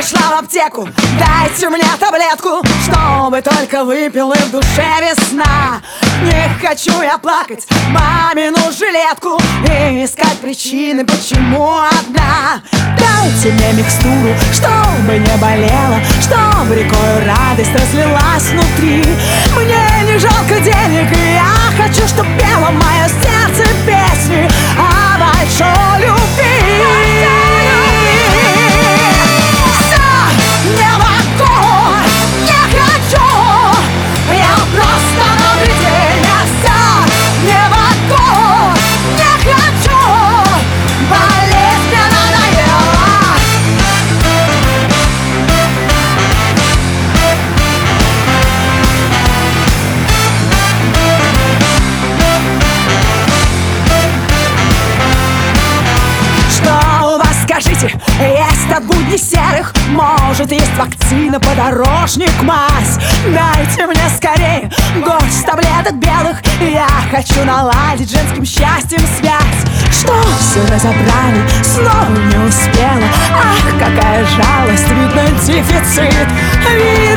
пошла в аптеку. Дайте мне таблетку, чтобы только выпил и в душе весна. Не хочу я плакать мамину жилетку и искать причины, почему одна. Дайте мне микстуру, чтобы не болело, чтобы рекою радость разлилась внутри. Мне не жалко денег, и я хочу, чтоб пело мое сердце песни о большой любви. Все, не могу, не хочу, я просто на пределе. Все, не могу, не хочу, болезнь мне надоела. Что у вас, скажите, есть от будней серых? Может, есть вакцина, подорожник, мазь? Дайте мне скорее горсть таблеток белых. Я хочу наладить женским счастьем связь. Что все разобрали, снова не успела. Ах, какая жалость, видно дефицит.